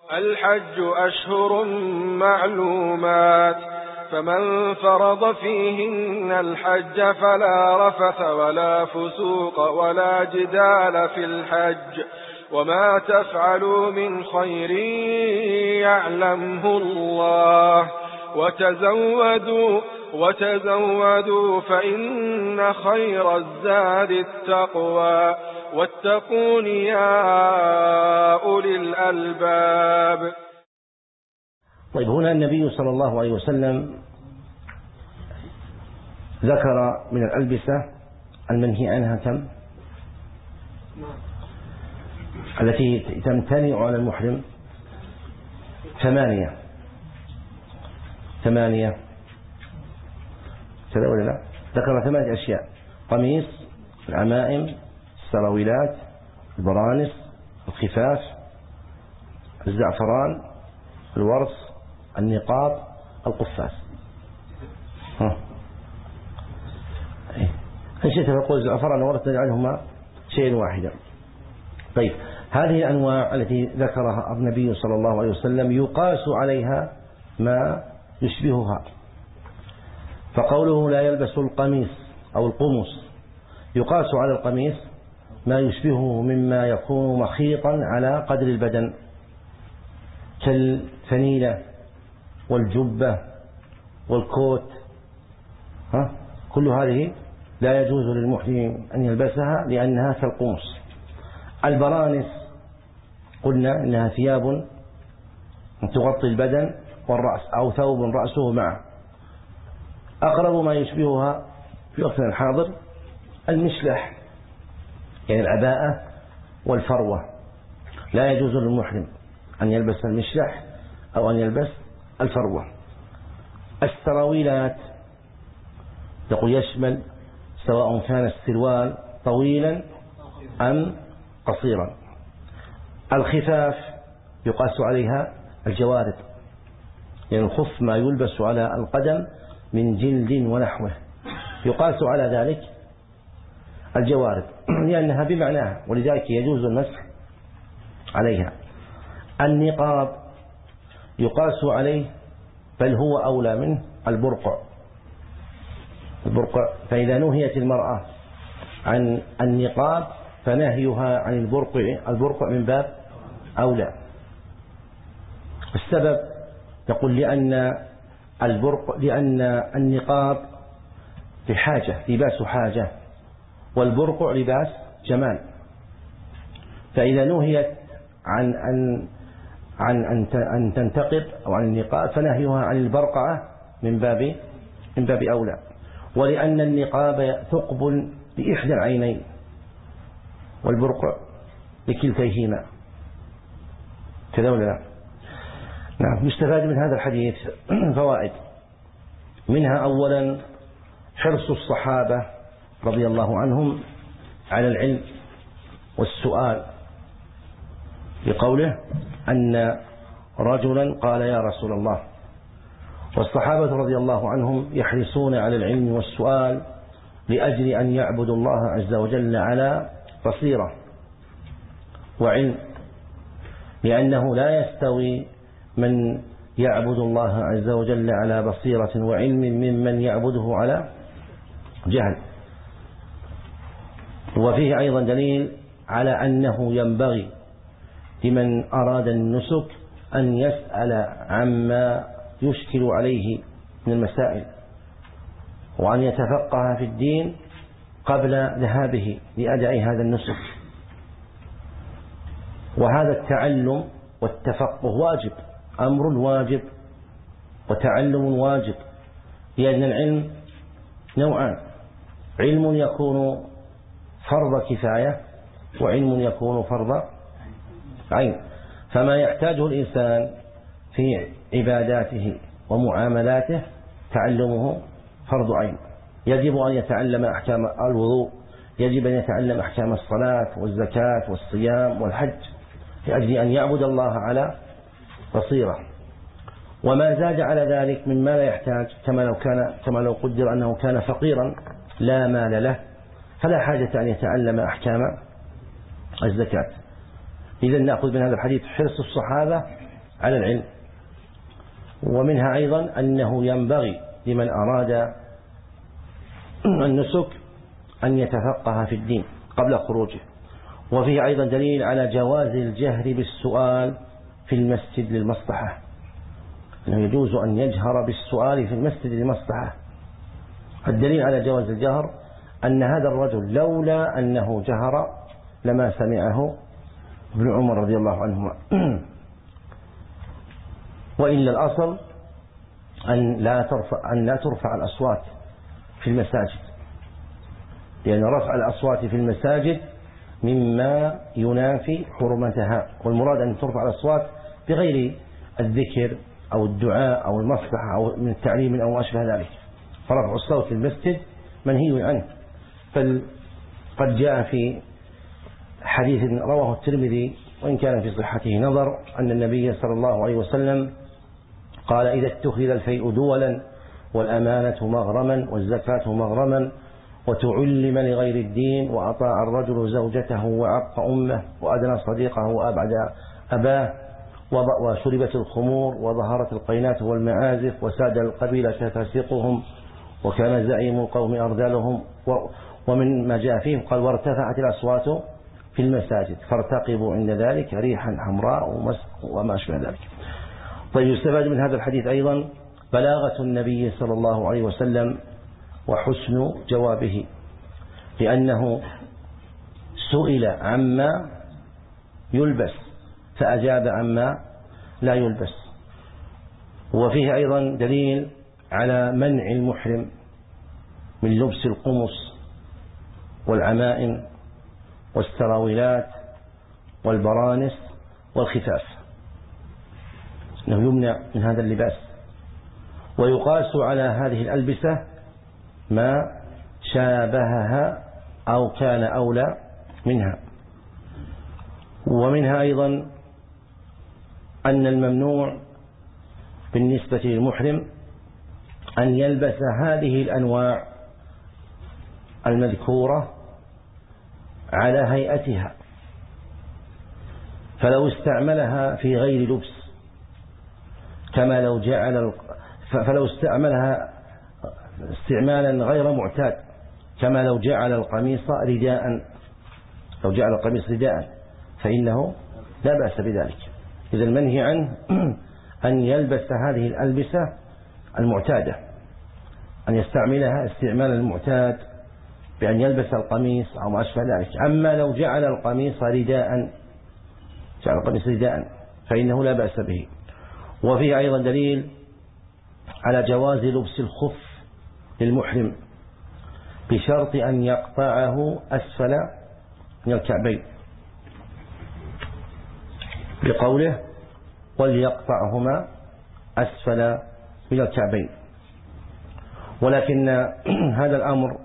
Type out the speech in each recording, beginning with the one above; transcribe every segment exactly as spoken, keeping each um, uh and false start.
الحج أشهر معلومات، فمن فرض فيهن الحج فلا رفث ولا فسوق ولا جدال في الحج، وما تفعلوا من خير يعلمه الله، وتزودوا وتزودوا فإن خير الزاد التقوى، واتقون يا أولي الألباب. طيب، هنا النبي صلى الله عليه وسلم ذكر من الألبسة المنهي عنها كم؟ التي تمتنع على المحرم ثمانية ثمانية كذا ولا لا؟ ذكر ثمانية أشياء: قميص، العمائم، السراويلات، البرانس، الخفاف، الزعفران، الورس، النقاب، القفاز. ها إن شئت فقول الزعفران والورس نجعلهما شيء واحدا. طيب، هذه الأنواع التي ذكرها النبي صلى الله عليه وسلم يقاس عليها ما يشبهها، فقوله لا يلبس القميص أو القمص يقاس على القميص ما يشبهه مما يكون مخيطا على قدر البدن كالفنيلة والجبة والكوت، ها؟ كل هذه لا يجوز للمحرم أن يلبسها لأنها كالقمص. البرانس قلنا إنها ثياب تغطي البدن والرأس أو ثوب رأسه معه. أقرب ما يشبهها في وقتنا الحاضر المشلح، يعني العباءة والفروة. لا يجوز للمحرم أن يلبس المشلح أو أن يلبس الفروة. السراويلات يقول يشمل سواء كان السروال طويلا أم قصيرا. الخفاف يقاس عليها الجوارب، يعني الخف ما يلبس على القدم من جلد ونحوه يقاس على ذلك الجوارب لأنها بمعناها، ولذلك يجوز المسح عليها. النقاب يقاس عليه، بل هو أولى منه، البرقع. البرقع فإذا نهيت المرأة عن النقاب فنهيها عن البرقع البرقع من باب أولى. السبب يقول لأن البرقع لأن النقاب بحاجة، لباس حاجة، والبرقع لباس جمال، فإذا نهيت عن أن عن أن تنتقب أو عن النقاب فنهيها عن البرقعة من باب من باب أولى. ولأن النقاب ثقب بإحدى العينين والبرقع لكلتيهما، كذا ولا لا؟ نعم. يستفاد من هذا الحديث فوائد، منها أولا حرص الصحابة رضي الله عنهم على العلم والسؤال، بقوله أن رجلا قال يا رسول الله، والصحابة رضي الله عنهم يحرصون على العلم والسؤال لأجل أن يعبدوا الله عز وجل على بصيرة وعلم، لأنه لا يستوي من يعبد الله عز وجل على بصيرة وعلم ممن يعبده على جهل. وفيه أيضا دليل على أنه ينبغي لمن أراد النسك أن يسأل عما يشكل عليه من المسائل، وأن يتفقه في الدين قبل ذهابه لأداء هذا النسك. وهذا التعلم والتفقه واجب، أمر واجب وتعلم واجب، لأن العلم نوعان: علم يكون فرض كفاية وعلم يكون فرض عين. فما يحتاجه الإنسان في عباداته ومعاملاته تعلمه فرض عين، يجب أن يتعلم أحكام الوضوء، يجب أن يتعلم أحكام الصلاة والزكاة والصيام والحج لأجل أن يعبد الله على بصيرة. وما زاد على ذلك مما لا يحتاج، كما لو كان كما لو قدر أنه كان فقيرا لا مال له فلا حاجة أن يتعلم أحكام الزكاة. إذن نأخذ من هذا الحديث حرص الصحابة على العلم. ومنها أيضا أنه ينبغي لمن أراد النسك أن يتفقه في الدين قبل خروجه. وفيه أيضا دليل على جواز الجهر بالسؤال في المسجد للمصلحة، أنه يجوز أن يجهر بالسؤال في المسجد للمصلحة. الدليل على جواز الجهر أن هذا الرجل لولا أنه جهر لما سمعه ابن عمر رضي الله عنهما. وإلا الأصل أن لا ترفع, أن لا ترفع الأصوات في المساجد، لأن رفع الأصوات في المساجد مما ينافي حرمتها، والمراد أن ترفع الأصوات بغير الذكر أو الدعاء أو المصلحة أو من التعليم أو ما أشبه ذلك. فرفع الصوت في المسجد منهي عنه. فقد جاء في حديث رواه الترمذي وإن كان في صحته نظر أن النبي صلى الله عليه وسلم قال: إذا اتخذ الفيء دولا والأمانة مغرما والزكاة مغرما وتعلم لغير الدين وأطاع الرجل زوجته وعق أمه وأدنى صديقه وأبعد أباه وشربت الخمور وظهرت القينات والمعازف وساد القبيلة فاسقهم وكان زعيم القوم أرذلهم. ومن ما جاء فيه قال: وارتفعت الأصوات في المساجد فارتقبوا عند ذلك ريحا حمراء وما أشبه ذلك. طيب، يستفاد من هذا الحديث أيضا بلاغة النبي صلى الله عليه وسلم وحسن جوابه، لأنه سئل عما يلبس فأجاب عما لا يلبس. وفيه أيضا دليل على منع المحرم من لبس القمص والعمائم والسراويلات والبرانس والخفاف، أنه يمنع من هذا اللباس. ويقاس على هذه الألبسة ما شابهها أو كان أولى منها. ومنها أيضا أن الممنوع بالنسبة للمحرم أن يلبس هذه الأنواع المذكورة على هيئتها، فلو استعملها في غير لبس كما لو جعل فلو استعملها استعمالا غير معتاد كما لو جعل القميص رداء لو جعل القميص رداء فإنه لا بأس بذلك. إذا المنهي عنه أن يلبس هذه الألبسة المعتادة، أن يستعملها استعمال المعتاد بأن يلبس القميص أو ما أشبه ذلك. أما لو جعل القميص رداء جعل القميص رداء فإنه لا بأس به. وفيه أيضا دليل على جواز لبس الخف للمحرم بشرط أن يقطعه أسفل من الكعبين، بقوله: وليقطعهما أسفل من الكعبين. ولكن هذا الأمر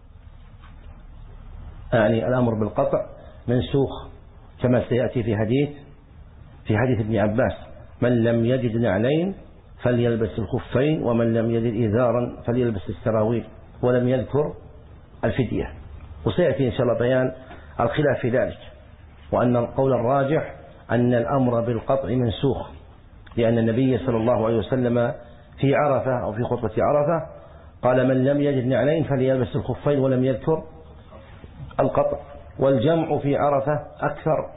يعني الأمر بالقطع منسوخ كما سيأتي في حديث في حديث ابن عباس: من لم يجد نعلين فليلبس الخفين ومن لم يجد إزارا فليلبس السراويل، ولم يذكر الفدية. وسيأتي إن شاء الله بيان الخلاف في ذلك، وأن القول الراجح أن الأمر بالقطع منسوخ، لأن النبي صلى الله عليه وسلم في عرفة أو في خطبة عرفة قال: من لم يجد نعلين فليلبس الخفين ولم يذكر القطع. والجمع في عرفة أكثر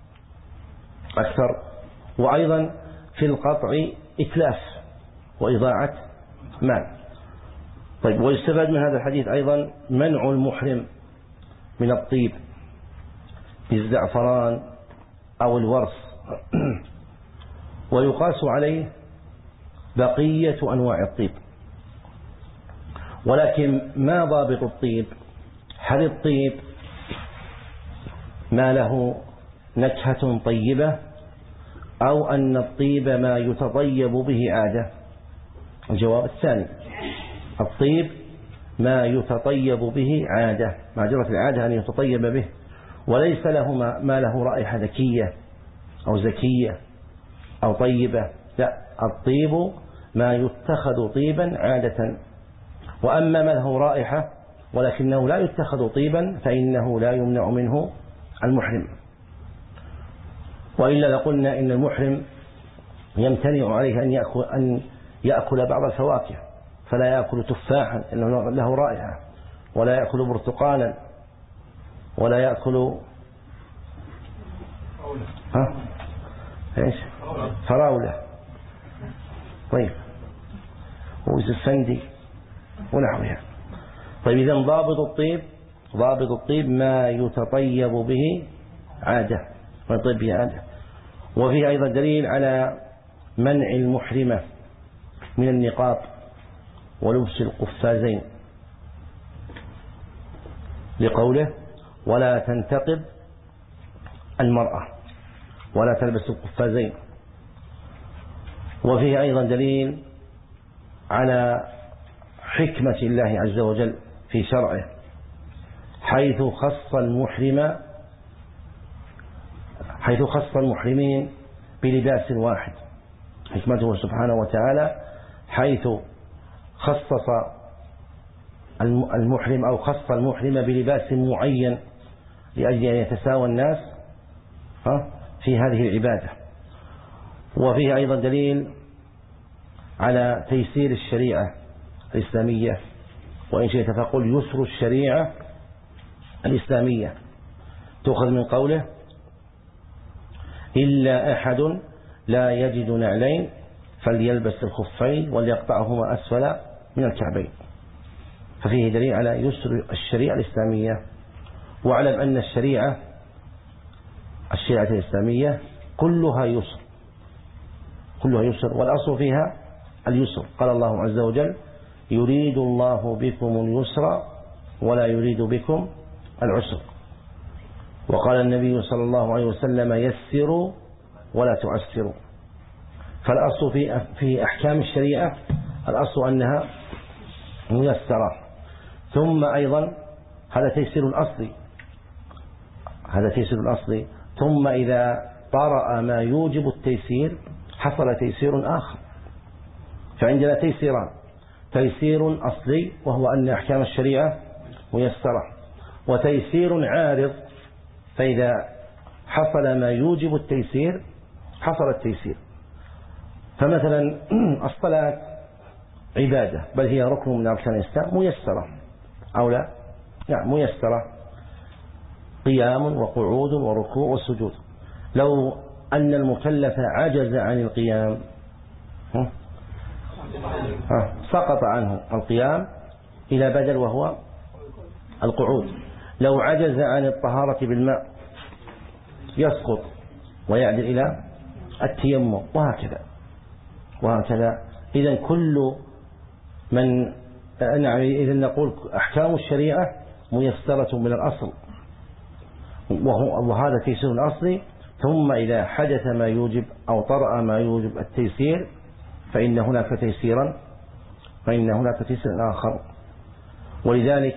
أكثر وأيضا في القطع إتلاف وإضاعة مال. طيب، ويستفاد من هذا الحديث أيضا منع المحرم من الطيب بالزعفران أو الورس، ويقاس عليه بقية أنواع الطيب. ولكن ما ضابط الطيب؟ هل الطيب ما له نكهة طيبة أو أن الطيب ما يتطيب به عادة؟ الجواب الثاني: الطيب ما يتطيب به عادة، ما جرت العادة أن يتطيب به، وليس له ما له رائحة ذكية أو زكية أو طيبة. لا، الطيب ما يتخذ طيبا عادة. وأما ما له رائحة ولكنه لا يتخذ طيبا فإنه لا يمنع منه المحرم. وإلا لقلنا إن المحرم يمتنع عليه أن يأكل, أن يأكل بعض الفواكه، فلا يأكل تفاحا إنه له رائحة، ولا يأكل برتقالا، ولا يأكل ها؟ إيش؟ فراولة، طيب، وزفندي ونحوها. طيب، إذن ضابط الطيب ضابط الطيب ما يتطيب به عادة، ما يطيب به عادة. وفيه أيضا دليل على منع المحرمة من النقاب ولبس القفازين، لقوله ولا تنتقب المرأة ولا تلبس القفازين. وفيه أيضا دليل على حكمة الله عز وجل في شرعه، حيث خص المحرم حيث خص المحرمين بلباس واحد، حكمته سبحانه وتعالى حيث خصص المحرم أو خص المحرم بلباس معين لأجل أن يتساوى الناس في هذه العبادة. وفيه أيضا دليل على تيسير الشريعة الإسلامية، وإن شئت فقل يسر الشريعة الإسلامية، تؤخذ من قوله إلا أحد لا يجد نعلين فليلبس الخفين وليقطعهما أسفل من الكعبين. ففيه دليل على يسر الشريعة الإسلامية. واعلم أن الشريعة الشريعة الإسلامية كلها يسر كلها يسر والأصل فيها اليسر. قال الله عز وجل يريد الله بكم اليسر ولا يريد بكم العسر. وقال النبي صلى الله عليه وسلم يسروا ولا تعسروا. فالأصل في في أحكام الشريعة الأصل أنها ميسرة. ثم أيضا هذا تيسير الأصلي هذا تيسير الأصلي ثم إذا طرأ ما يوجب التيسير حصل تيسير آخر. فعندنا تيسيران: تيسير أصلي وهو أن أحكام الشريعة ميسرة، وتيسير عارض، فإذا حصل ما يوجب التيسير حصل التيسير. فمثلا الصلاة عبادة بل هي ركن من أركان الإسلام ميسرة أو لا؟ نعم ميسرة، قيام وقعود وركوع وسجود. لو أن المكلف عجز عن القيام سقط عنه القيام إلى بدل وهو القعود. لو عجز عن الطهارة بالماء يسقط ويعدل إلى التيمم، وهكذا وهكذا. إذن كل من نعم إذن نقول أحكام الشريعة ميسرة من الأصل، وهذا تيسير الأصلي. ثم إذا حدث ما يوجب أو طرأ ما يوجب التيسير فإن هناك تيسيرا فإن هناك تيسير آخر. ولذلك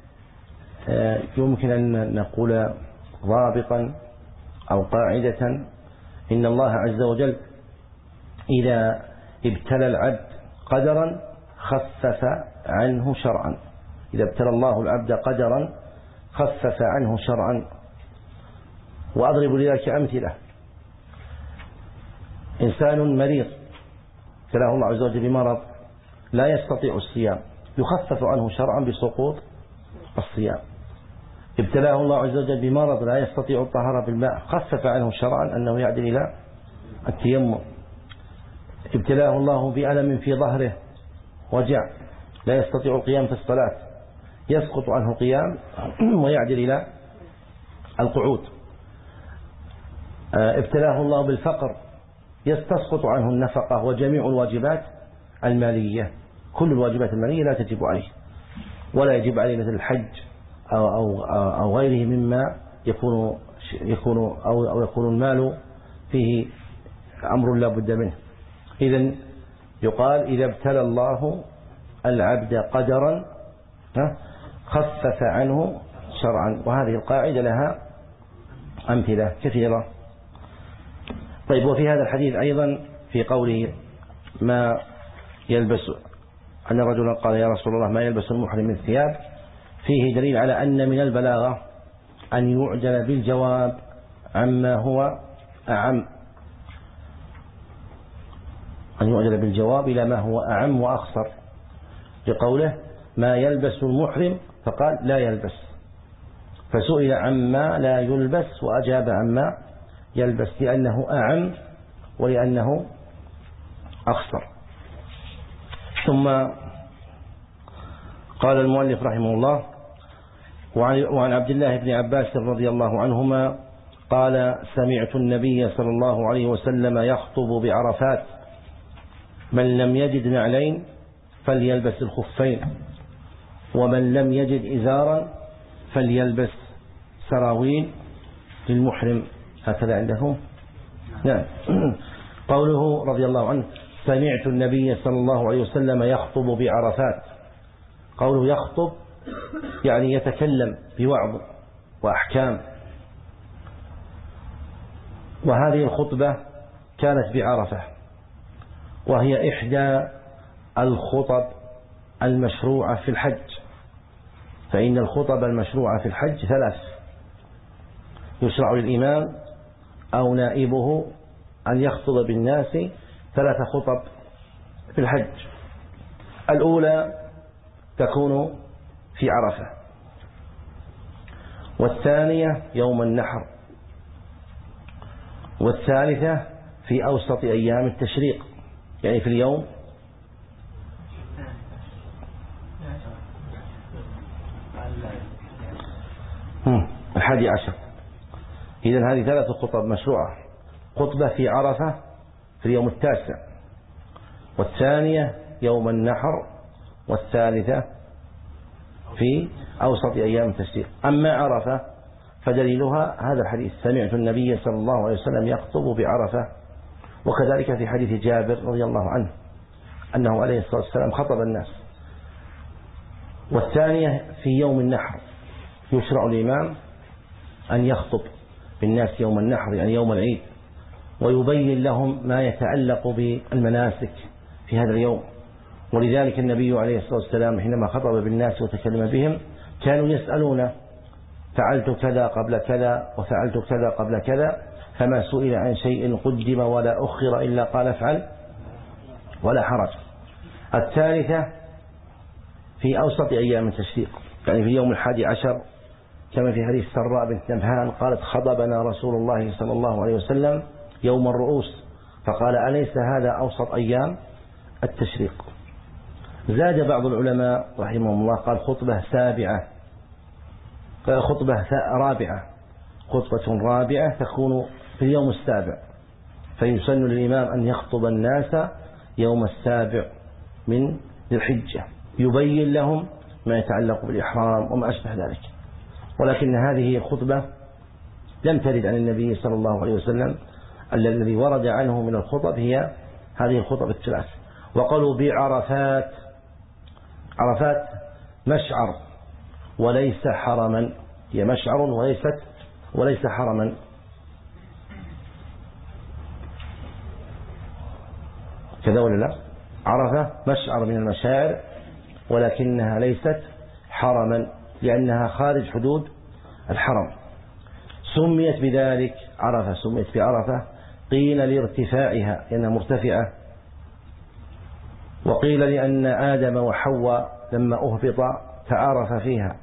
يمكن أن نقول ضابطا أو قاعدة: إن الله عز وجل إذا ابتلى العبد قدرا خفف عنه شرعا. إذا ابتلى الله العبد قدرا خفف عنه شرعا. وأضرب لذلك أمثلة: إنسان مريض ابتلاه الله عز وجل بمرض لا يستطيع الصيام يخفف عنه شرعا بسقوط الصيام. ابتلاه الله عز وجل بمرض لا يستطيع الطهارة بالماء خفف عنه شرعا أنه يعدل إلى التيمم. ابتلاه الله بألم في ظهره وجع لا يستطيع القيام في الصلاة يسقط عنه القيام ويعدل إلى القعود. ابتلاه الله بالفقر يستسقط عنه النفقة وجميع الواجبات المالية. كل الواجبات المالية لا تجب عليه، ولا يجب عليه مثل الحج أو, أو, أو غيره مما يكون, يكون أو, أو يكون المال فيه أمر لا بد منه. إذن يقال إذا ابتلى الله العبد قدرا خفف عنه شرعا. وهذه القاعدة لها أمثلة كثيرة. طيب، وفي هذا الحديث أيضا في قوله ما يلبس أن رجلا قال يا رسول الله ما يلبس المحرم من الثياب، فيه دليل على أن من البلاغة أن يعجل بالجواب عما هو أعم. أن يؤجل بالجواب إلى ما هو أعم وأخصر، لقوله ما يلبس المحرم فقال لا يلبس، فسئل عما لا يلبس وأجاب عما يلبس لأنه أعم ولأنه أخصر. ثم قال المؤلف رحمه الله وعن عبد الله بن عباس رضي الله عنهما قال سمعت النبي صلى الله عليه وسلم يخطب بعرفات من لم يجد نعلين فليلبس الخفين ومن لم يجد إزارا فليلبس سراويل للمحرم. هكذا عندهم. نعم. قوله رضي الله عنه سمعت النبي صلى الله عليه وسلم يخطب بعرفات، قوله يخطب يعني يتكلم بوعظ وأحكام، وهذه الخطبة كانت بعرفة، وهي إحدى الخطب المشروعة في الحج، فإن الخطب المشروعة في الحج ثلاث: يشرع للإمام أو نائبه أن يخطب بالناس ثلاث خطب في الحج. الأولى تكون في عرفة، والثانية يوم النحر، والثالثة في أوسط أيام التشريق، يعني في اليوم الحادي عشر. إذن هذه ثلاث خطب مشروعة: خطبة في عرفة في اليوم التاسع، والثانية يوم النحر، والثالثة في أوسط أيام التشريق. أما عرفة فدليلها هذا الحديث: سمعت النبي صلى الله عليه وسلم يخطب بعرفة، وكذلك في حديث جابر رضي الله عنه أنه عليه الصلاة والسلام خطب الناس. والثانية في يوم النحر، يشرع الإمام أن يخطب بالناس يوم النحر يعني يوم العيد، ويبين لهم ما يتعلق بالمناسك في هذا اليوم. ولذلك النبي عليه الصلاة والسلام حينما خطب بالناس وتكلم بهم كانوا يسألون: فعلت كذا قبل كذا وفعلت كذا قبل كذا، فما سئل عن شيء قدم ولا أخر إلا قال افعل ولا حرج. الثالثة في أوسط أيام التشريق، يعني في يوم الحادي عشر، كما في حديث سراء بنت نبهان قالت: خطبنا رسول الله صلى الله عليه وسلم يوم الرؤوس، فقال: أليس هذا أوسط أيام التشريق؟ زاد بعض العلماء رحمهم الله قال: خطبة سابعة، خطبة رابعة، خطبة رابعة تكون في اليوم السابع، فيسن للإمام أن يخطب الناس يوم السابع من ذي الحجة، يبين لهم ما يتعلق بالإحرام وما أشبه ذلك. ولكن هذه الخطبة لم ترد عن النبي صلى الله عليه وسلم، الذي ورد عنه من الخطب هي هذه الخطب الثلاث. وقالوا بعرفات، عرفات مشعر وليس حرما، هي مشعر وليست وليس حرما. كذا ولا لا؟ عرفة مشعر من المشاعر ولكنها ليست حرما لأنها خارج حدود الحرم. سميت بذلك عرفة، سميت بعرفة قيل لارتفاعها لأنها مرتفعة، وقيل لأن آدم وحواء لما أهبط تعارف فيها،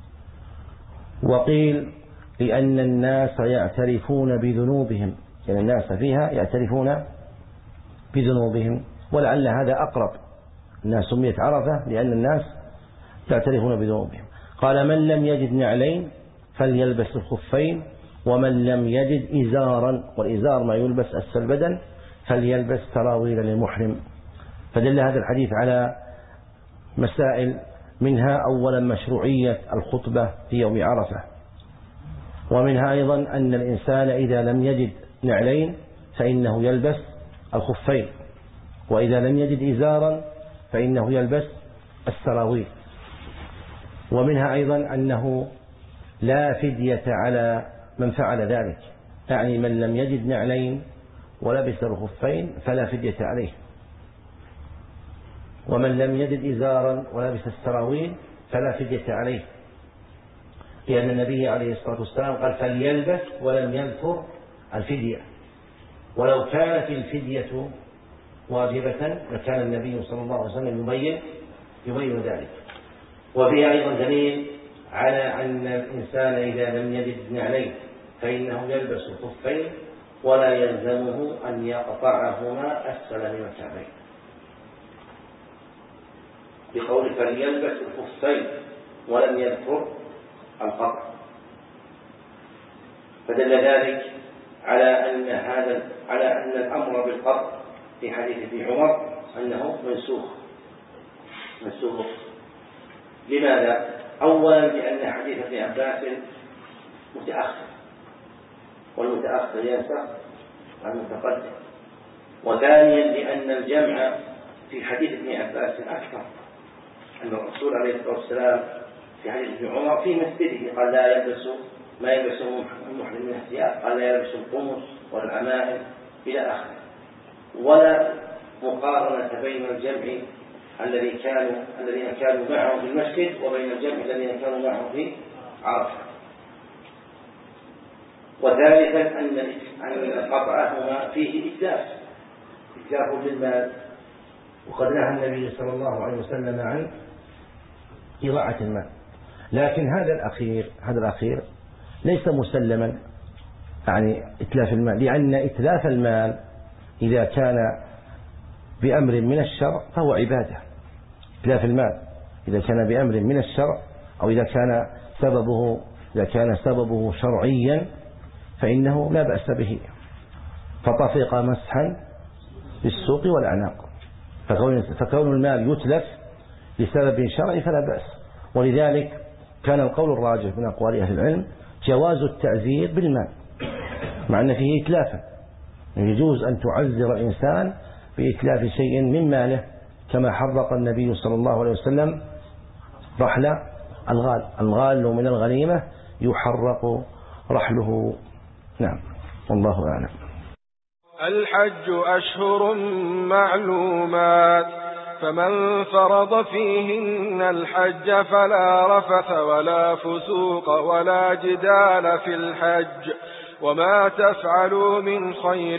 وقيل لأن الناس يعترفون بذنوبهم، يعني الناس فيها يعترفون بذنوبهم، ولعل هذا أقرب، أنها سميت عرفة لأن الناس يعترفون بذنوبهم. قال: من لم يجد نعلين فليلبس الخفين ومن لم يجد إزارا، والإزار ما يلبس أسفل البدن، فليلبس سراويل للمحرم. فدل هذا الحديث على مسائل، منها أولا مشروعية الخطبة في يوم عرفة، ومنها أيضا أن الإنسان إذا لم يجد نعلين فإنه يلبس الخفين، وإذا لم يجد إزارا فإنه يلبس السراويل. ومنها أيضا أنه لا فدية على من فعل ذلك، يعني من لم يجد نعلين ولبس الخفين فلا فدية عليه، ومن لم يجد إزارا ولبس السراويل فلا فدية عليه، لأن النبي عليه الصلاة والسلام قال: فليلبس ولم يذكر الفدية. ولو كانت الفدية واجبة لكان النبي صلى الله عليه وسلم يبين يبين ذلك. وفيها أيضا دليل على أن الإنسان إذا لم يجد نعلين فإنه يلبس خفين ولا يلزمه أن يقطعهما أسفل من الكعبين، بقول فليلبس الخفين ولم يذكر القطع، فدل ذلك على أن هذا على أن الأمر بالقطع في حديث ابن عمر أنه منسوخ منسوخ لماذا؟ أولا لأن حديث ابن عباس متأخر، والمتأخر ينسخ المتقدم. وثانيا لأن الجمع في حديث ابن عباس أكثر، أن الرسول عليه الصلاة والسلام في حديث ابن عمر في مسجده قال لا يلبس ما يلبسه المحرم من الثياب، قال لا يلبس القمص والعمائم إلى آخره، ولا مقارنة بين الجمع الذي كانوا الذين كانوا معه في المسجد وبين الجمع الذين كانوا معه في عرفة. وثالثا أن قطعهما فيه إتلاف إتلاف للمال، وقد نهى النبي صلى الله عليه وسلم عن إضاعة المال. لكن هذا الأخير هذا الأخير ليس مسلما، يعني إتلاف المال، لأن إتلاف المال إذا كان بأمر من الشرع فهو عبادة. إتلاف المال إذا كان بأمر من الشرع أو إذا كان سببه إذا كان سببه شرعيا فإنه لا بأس به، فطفق مسحا بالسوق والأعناق، فكون, فكون المال يتلف لسبب شرعي فلا بأس. ولذلك كان القول الراجح من أقوال أهل العلم جواز التعزير بالمال، مع أن فيه إتلافا، يجوز أن تعزر الإنسان بإتلاف شيء من ماله، كما حرق النبي صلى الله عليه وسلم رحل الغال الغال من الغنيمة يحرق رحله. نعم، والله أعلم. الحج أشهر معلومات، فمن فرض فيهن الحج فلا رفث ولا فسوق ولا جدال في الحج، وما تفعلوا من خير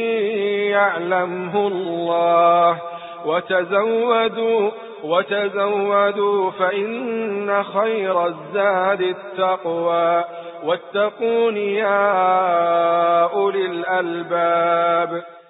يعلمه الله، وتزودوا وتزودوا فإن خير الزاد التقوى، واتقون يا أولي الألباب.